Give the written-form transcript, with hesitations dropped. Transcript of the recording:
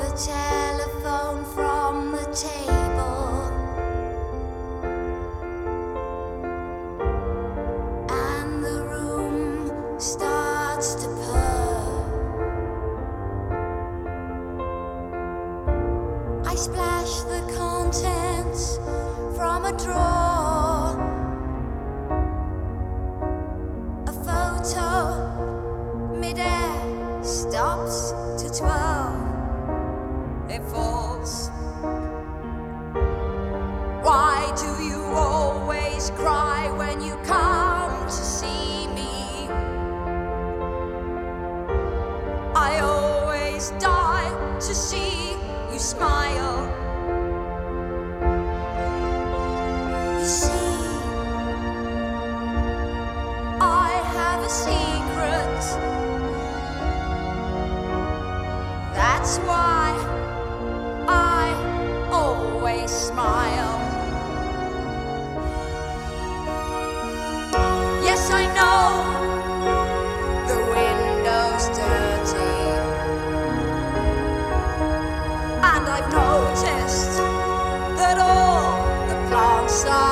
the telephone from the table, and the room starts to purr. I splash the contents from a drawer, a photo, mid-air, stops to twirl. It falls. Why do you always cry when you come to see me? I always die to see you smile. You see, I have a secret. That's why I always smile. Yes, I know the window's dirty, and I've noticed that all the plants are